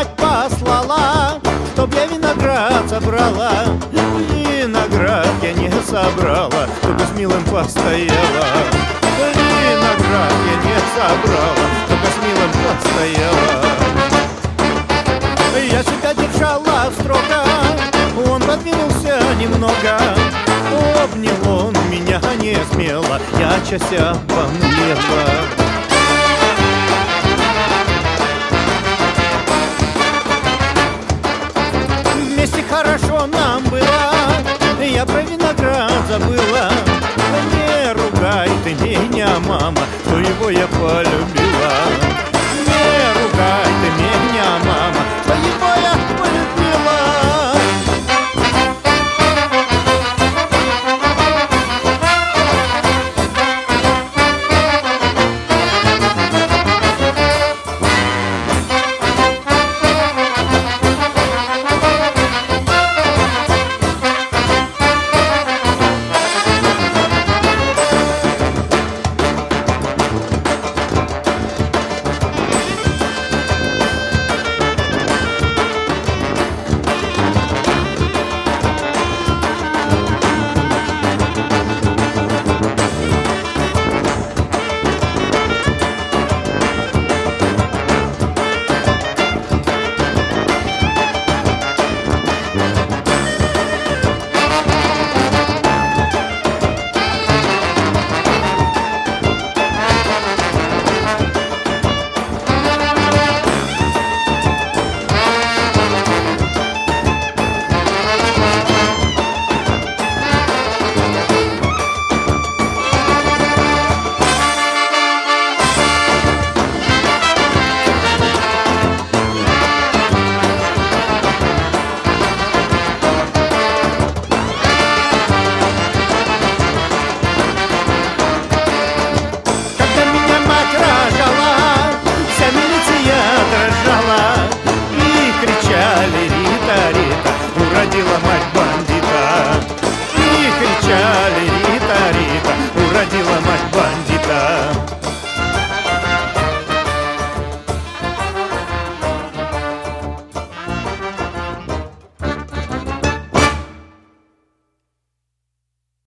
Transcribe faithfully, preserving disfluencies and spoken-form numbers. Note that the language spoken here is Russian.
мать послала, чтоб я виноград собрала. Виноград я не собрала, чтобы с милым постояла. Виноград я не собрала, только с милым постояла. Я себя держала строго, он подвинулся немного. Обнял он меня не смело, я часть обомлела.